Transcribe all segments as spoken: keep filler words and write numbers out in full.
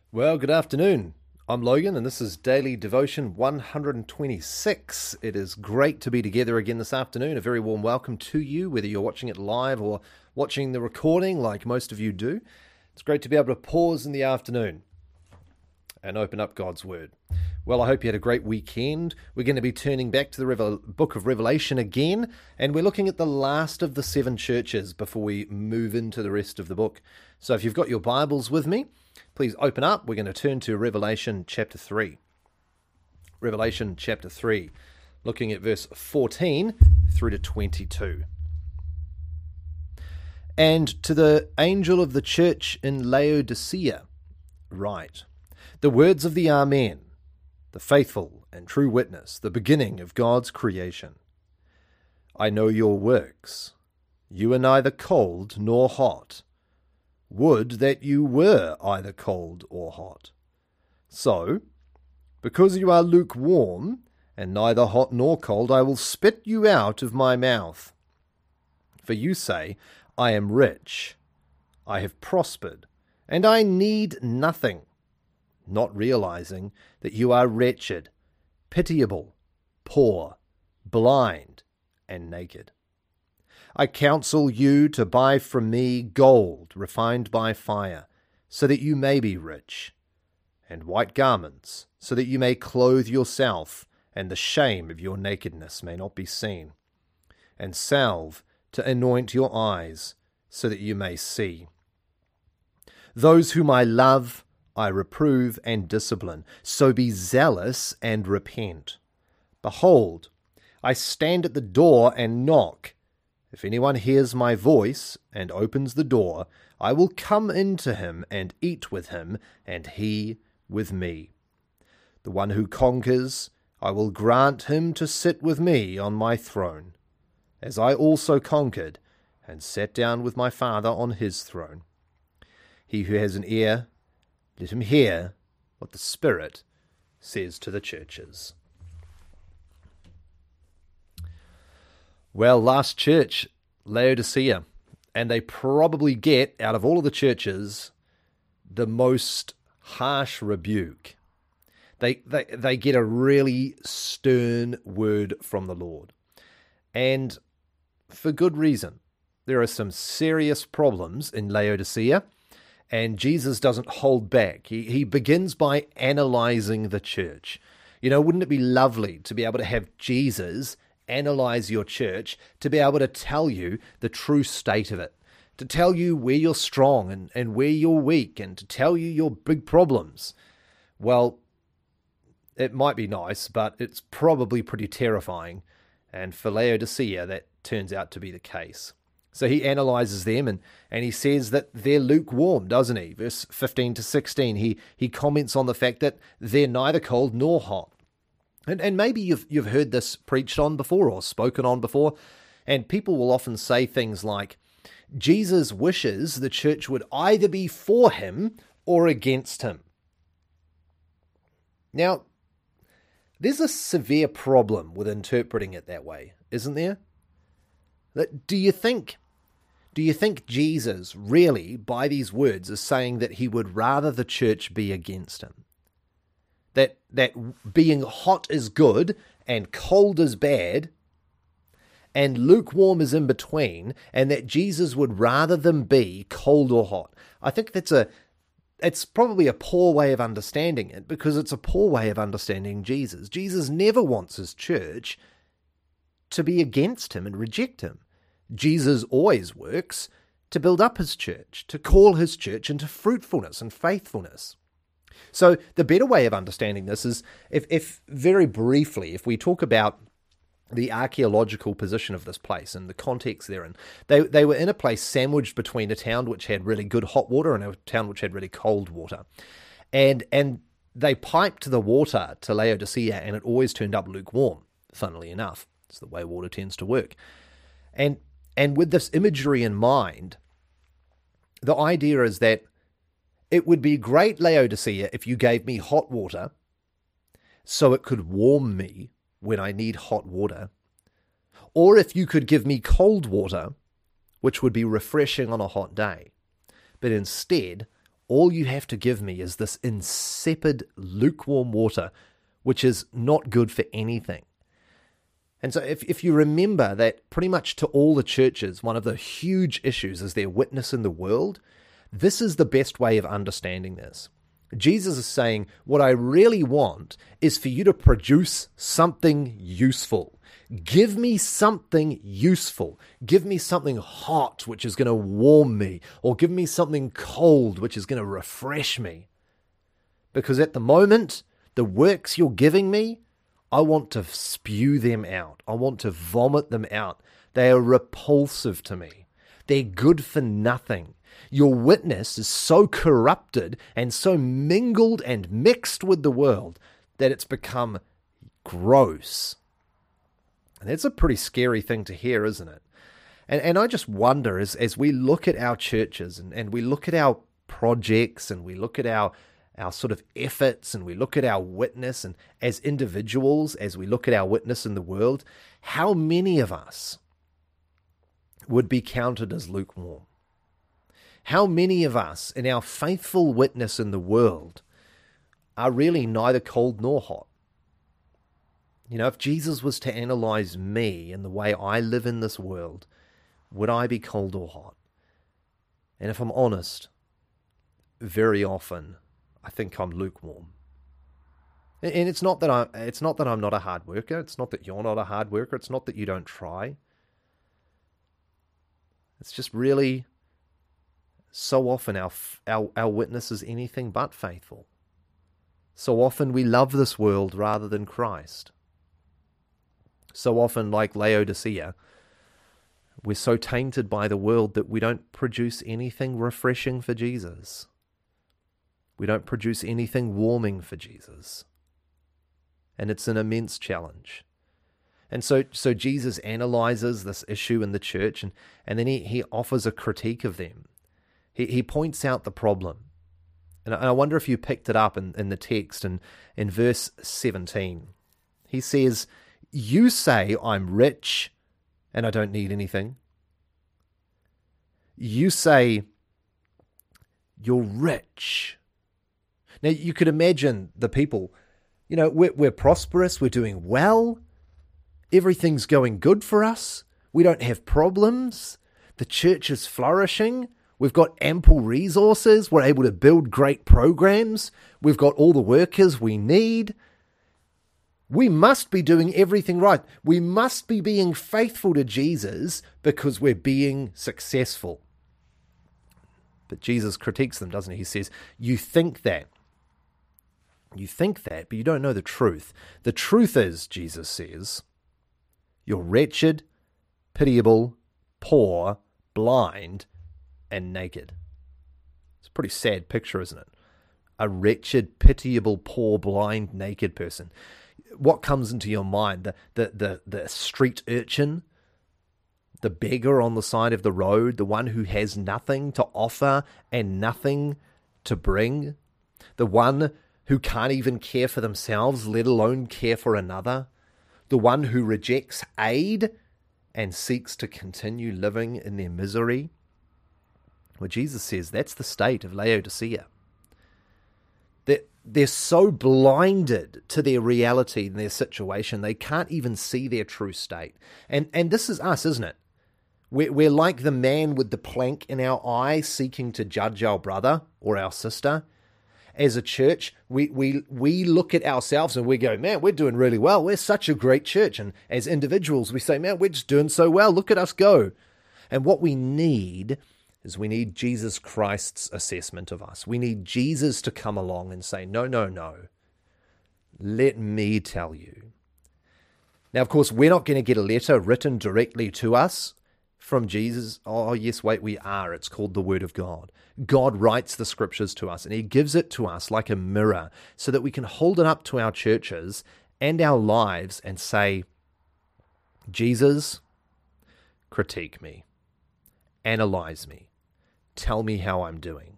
Well, good afternoon. I'm Logan, and this is Daily Devotion one hundred twenty-six. It is great to be together again this afternoon. A very warm welcome to you, whether you're watching it live or watching the recording like most of you do. It's great to be able to pause in the afternoon and open up God's Word. Well, I hope you had a great weekend. We're going to be turning back to the Revel- book of Revelation again, and we're looking at the last of the seven churches before we move into the rest of the book. So if you've got your Bibles with me, please open up. We're going to turn to Revelation chapter three. Revelation chapter three, looking at verse fourteen through to twenty-two. And to the angel of the church in Laodicea write, the words of the Amen, the faithful and true witness, the beginning of God's creation. I know your works. You are neither cold nor hot. Would that you were either cold or hot. So, because you are lukewarm, and neither hot nor cold, I will spit you out of my mouth. For you say, I am rich, I have prospered, and I need nothing, not realizing that you are wretched, pitiable, poor, blind, and naked. I counsel you to buy from me gold refined by fire, so that you may be rich, and white garments, so that you may clothe yourself, and the shame of your nakedness may not be seen, and salve to anoint your eyes, so that you may see. Those whom I love, I reprove and discipline, so be zealous and repent. Behold, I stand at the door and knock. If anyone hears my voice and opens the door, I will come into him and eat with him, and he with me. The one who conquers, I will grant him to sit with me on my throne, as I also conquered and sat down with my Father on his throne. He who has an ear, let him hear what the Spirit says to the churches. Well, last church, Laodicea, and they probably get, out of all of the churches, the most harsh rebuke. They, they, they get a really stern word from the Lord. And for good reason. There are some serious problems in Laodicea, and Jesus doesn't hold back. He, he begins by analyzing the church. You know, wouldn't it be lovely to be able to have Jesus analyze your church, to be able to tell you the true state of it, to tell you where you're strong and, and where you're weak, and to tell you your big problems? Well, it might be nice, but it's probably pretty terrifying. And for Laodicea, that turns out to be the case. So he analyzes them, and, and he says that they're lukewarm, doesn't he? Verse fifteen to sixteen, he, he comments on the fact that they're neither cold nor hot. And, and maybe you've, you've heard this preached on before or spoken on before, and people will often say things like, Jesus wishes the church would either be for him or against him. Now, there's a severe problem with interpreting it that way, isn't there? That, do you think, do you think Jesus really, by these words, is saying that he would rather the church be against him? That that being hot is good and cold is bad and lukewarm is in between, and that Jesus would rather them be cold or hot? I think that's a it's probably a poor way of understanding it, because it's a poor way of understanding Jesus. Jesus never wants his church to be against him and reject him. Jesus always works to build up his church, to call his church into fruitfulness and faithfulness. So the better way of understanding this is, if, if very briefly, if we talk about the archaeological position of this place and the context therein, they they were in a place sandwiched between a town which had really good hot water and a town which had really cold water. And, and they piped the water to Laodicea, and it always turned up lukewarm, funnily enough. It's the way water tends to work. And and with this imagery in mind, the idea is that it would be great, Laodicea, if you gave me hot water so it could warm me when I need hot water, or if you could give me cold water, which would be refreshing on a hot day. But instead, all you have to give me is this insipid, lukewarm water, which is not good for anything. And so if, if you remember that pretty much to all the churches, one of the huge issues is their witness in the world, this is the best way of understanding this. Jesus is saying, what I really want is for you to produce something useful. Give me something useful. Give me something hot, which is going to warm me, or give me something cold, which is going to refresh me. Because at the moment, the works you're giving me, I want to spew them out. I want to vomit them out. They are repulsive to me. They're good for nothing. Your witness is so corrupted and so mingled and mixed with the world that it's become gross. And that's a pretty scary thing to hear, isn't it? And and I just wonder, as, as we look at our churches and, and we look at our projects and we look at our, our sort of efforts and we look at our witness, and as individuals, as we look at our witness in the world, how many of us would be counted as lukewarm? How many of us in our faithful witness in the world are really neither cold nor hot? You know, if Jesus was to analyze me and the way I live in this world, would I be cold or hot? And if I'm honest, very often I think I'm lukewarm. And it's not that I it's not that I'm not a hard worker, it's not that you're not a hard worker, it's not that you don't try. It's just really so often our, our our witness is anything but faithful. So often we love this world rather than Christ. So often, like Laodicea, we're so tainted by the world that we don't produce anything refreshing for Jesus. We don't produce anything warming for Jesus. And it's an immense challenge. And so so Jesus analyzes this issue in the church, and, and then he, he offers a critique of them. He he points out the problem. And I wonder if you picked it up in, in the text, and in verse seventeen. He says, "You say I'm rich and I don't need anything. You say you're rich." Now you could imagine the people, you know, we're, we're prosperous, we're doing well, everything's going good for us, we don't have problems, the church is flourishing, we've got ample resources, we're able to build great programs, we've got all the workers we need. We must be doing everything right. We must be being faithful to Jesus because we're being successful. But Jesus critiques them, doesn't he? He says, you think that. You think that, but you don't know the truth. The truth is, Jesus says, you're wretched, pitiable, poor, blind, and naked. It's a pretty sad picture, isn't it? A wretched, pitiable, poor, blind, naked person. What comes into your mind? The, the, the, the street urchin, the beggar on the side of the road, the one who has nothing to offer and nothing to bring, the one who can't even care for themselves, let alone care for another, the one who rejects aid and seeks to continue living in their misery. Well, Jesus says that's the state of Laodicea. They're, they're so blinded to their reality and their situation, they can't even see their true state. And and this is us, isn't it? We're, we're like the man with the plank in our eye seeking to judge our brother or our sister. As a church, we, we, we look at ourselves and we go, man, we're doing really well. We're such a great church. And as individuals, we say, man, we're just doing so well. Look at us go. And what we need is we need Jesus Christ's assessment of us. We need Jesus to come along and say, no, no, no. Let me tell you. Now, of course, we're not going to get a letter written directly to us from Jesus. Oh, yes, wait, we are. It's called the Word of God. God writes the Scriptures to us, and He gives it to us like a mirror so that we can hold it up to our churches and our lives and say, Jesus, critique me, analyze me, tell me how I'm doing.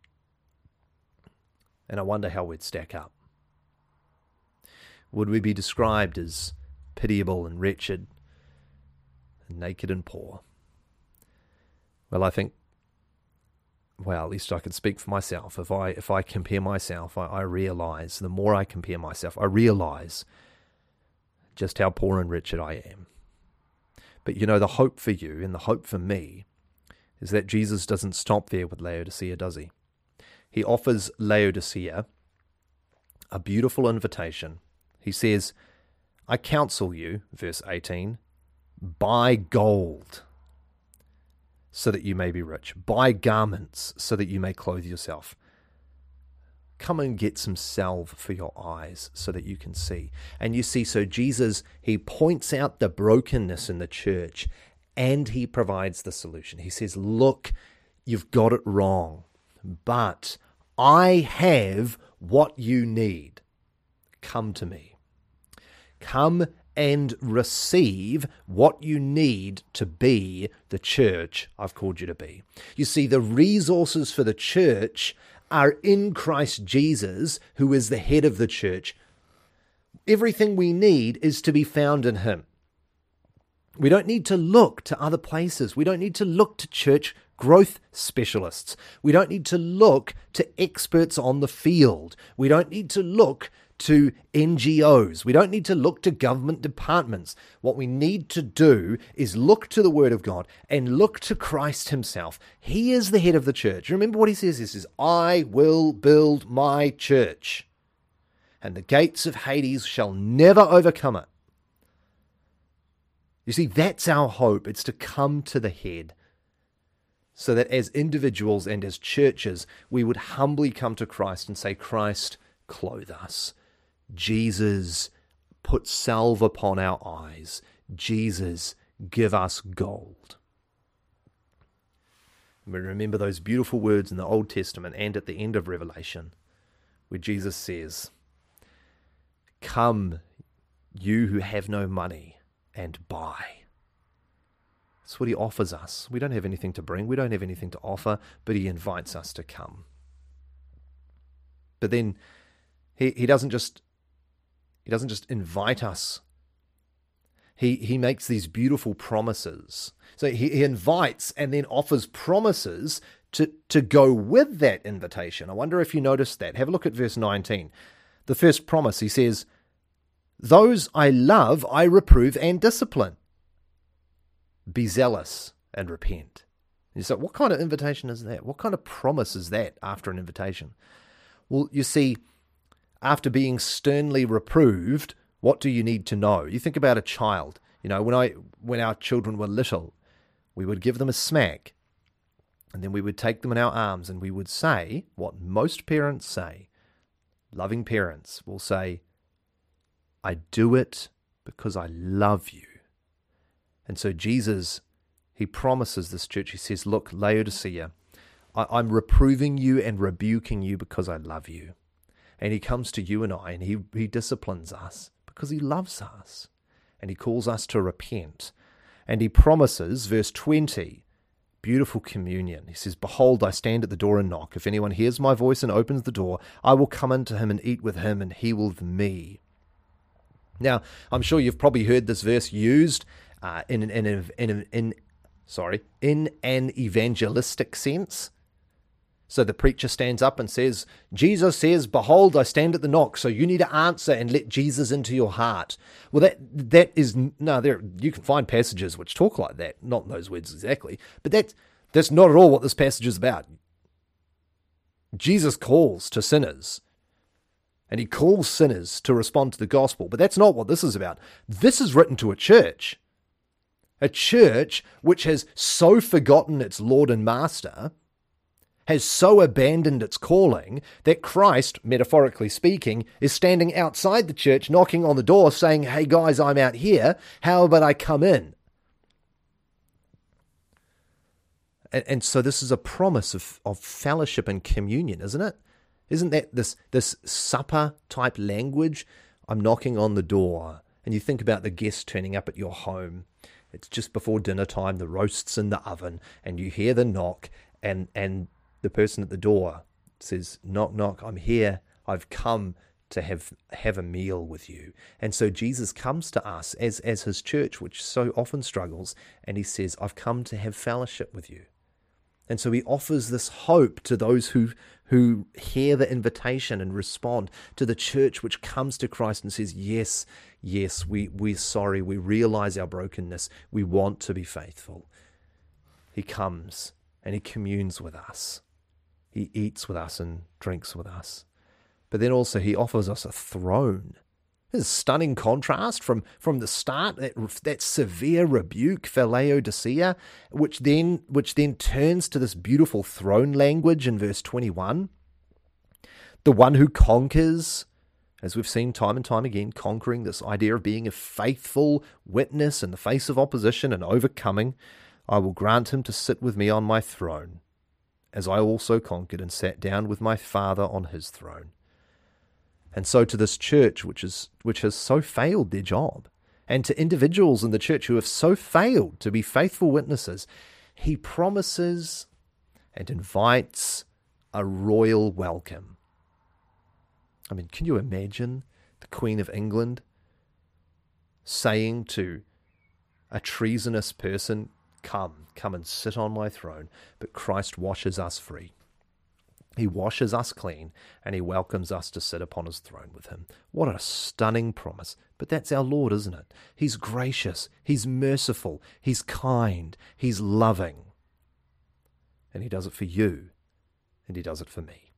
And I wonder how we'd stack up. Would we be described as pitiable and wretched, and naked and poor? Well, I think well, at least I can speak for myself. If I if I compare myself, I, I realize, the more I compare myself, I realize just how poor and wretched I am. But you know, the hope for you and the hope for me is that Jesus doesn't stop there with Laodicea, does he? He offers Laodicea a beautiful invitation. He says, I counsel you, verse eighteen, buy gold so that you may be rich. Buy garments so that you may clothe yourself. Come and get some salve for your eyes so that you can see. And you see, so Jesus, he points out the brokenness in the church and he provides the solution. He says, look, you've got it wrong, but I have what you need. Come to me. Come and receive what you need to be the church I've called you to be. You see, the resources for the church are in Christ Jesus, who is the head of the church. Everything we need is to be found in him. We don't need to look to other places. We don't need to look to church growth specialists. We don't need to look to experts on the field. We don't need to look to N G Os. We don't need to look to government departments. What we need to do is look to the Word of God and look to Christ himself. He is the head of the church. Remember what he says? He says, I will build my church, and the gates of Hades shall never overcome it. You see, that's our hope. It's to come to the head, so that as individuals and as churches, we would humbly come to Christ and say, Christ, clothe us. Jesus, put salve upon our eyes. Jesus, give us gold. And we remember those beautiful words in the Old Testament and at the end of Revelation, where Jesus says, come, you who have no money, and buy. That's what he offers us. We don't have anything to bring. We don't have anything to offer, but he invites us to come. But then he, he doesn't just he doesn't just invite us. He he makes these beautiful promises. So he, he invites and then offers promises to, to go with that invitation. I wonder if you noticed that. Have a look at verse nineteen. The first promise, he says, those I love, I reprove and discipline. Be zealous and repent. And you say, what kind of invitation is that? What kind of promise is that after an invitation? Well, you see, after being sternly reproved, what do you need to know? You think about a child. You know, when I when our children were little, we would give them a smack, and then we would take them in our arms and we would say what most parents say. Loving parents will say, I do it because I love you. And so Jesus, he promises this church, he says, look, Laodicea, I, I'm reproving you and rebuking you because I love you. And he comes to you and I, and he, he disciplines us because he loves us. And he calls us to repent. And he promises, verse twenty, beautiful communion. He says, behold, I stand at the door and knock. If anyone hears my voice and opens the door, I will come into him and eat with him, and he with me. Now, I'm sure you've probably heard this verse used uh, in, in, in, in, in, sorry, in an evangelistic sense. So the preacher stands up and says, Jesus says, behold, I stand at the knock, so you need to answer and let Jesus into your heart. Well, that that is, no, there you can find passages which talk like that, not in those words exactly, but that that's not at all what this passage is about. Jesus calls to sinners, and he calls sinners to respond to the gospel, but that's not what this is about. This is written to a church, a church which has so forgotten its Lord and Master, has so abandoned its calling, that Christ, metaphorically speaking, is standing outside the church, knocking on the door, saying, hey guys, I'm out here, how about I come in? And, and so this is a promise of, of fellowship and communion, isn't it? Isn't that this, this supper-type language? I'm knocking on the door, and you think about the guest turning up at your home. It's just before dinner time, the roast's in the oven, and you hear the knock, and and the person at the door says, knock, knock, I'm here. I've come to have have a meal with you. And so Jesus comes to us as, as his church, which so often struggles, and he says, I've come to have fellowship with you. And so he offers this hope to those who who hear the invitation and respond, to the church which comes to Christ and says, yes, yes, we, we're sorry, we realize our brokenness, we want to be faithful. He comes and he communes with us. He eats with us and drinks with us. But then also he offers us a throne. There's a stunning contrast from, from the start, that, that severe rebuke for Laodicea, which then, which then turns to this beautiful throne language in verse twenty-one. The one who conquers, as we've seen time and time again, conquering, this idea of being a faithful witness in the face of opposition and overcoming, I will grant him to sit with me on my throne, as I also conquered and sat down with my Father on his throne. And so to this church, which is which has so failed their job, and to individuals in the church who have so failed to be faithful witnesses, he promises and invites a royal welcome. I mean, can you imagine the Queen of England saying to a treasonous person, come, come and sit on my throne, but Christ washes us free. He washes us clean, and he welcomes us to sit upon his throne with him. What a stunning promise. But that's our Lord, isn't it? He's gracious, he's merciful, he's kind, he's loving. And he does it for you, and he does it for me.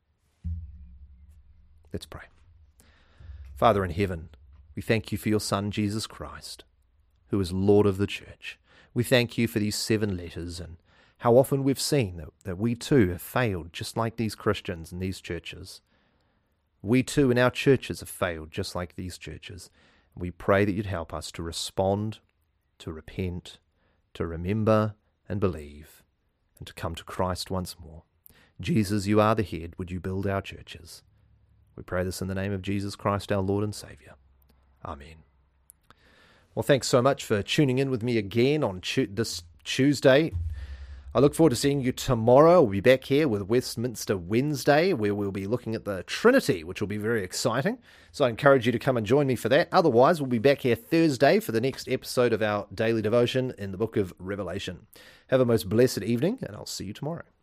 Let's pray. Father in heaven, we thank you for your Son, Jesus Christ, who is Lord of the church. We thank you for these seven letters, and how often we've seen that, that we too have failed, just like these Christians in these churches. We too in our churches have failed, just like these churches. We pray that you'd help us to respond, to repent, to remember and believe, and to come to Christ once more. Jesus, you are the head. Would you build our churches? We pray this in the name of Jesus Christ, our Lord and Saviour. Amen. Well, thanks so much for tuning in with me again on tu- this Tuesday. I look forward to seeing you tomorrow. We'll be back here with Westminster Wednesday, where we'll be looking at the Trinity, which will be very exciting. So I encourage you to come and join me for that. Otherwise, we'll be back here Thursday for the next episode of our daily devotion in the book of Revelation. Have a most blessed evening, and I'll see you tomorrow.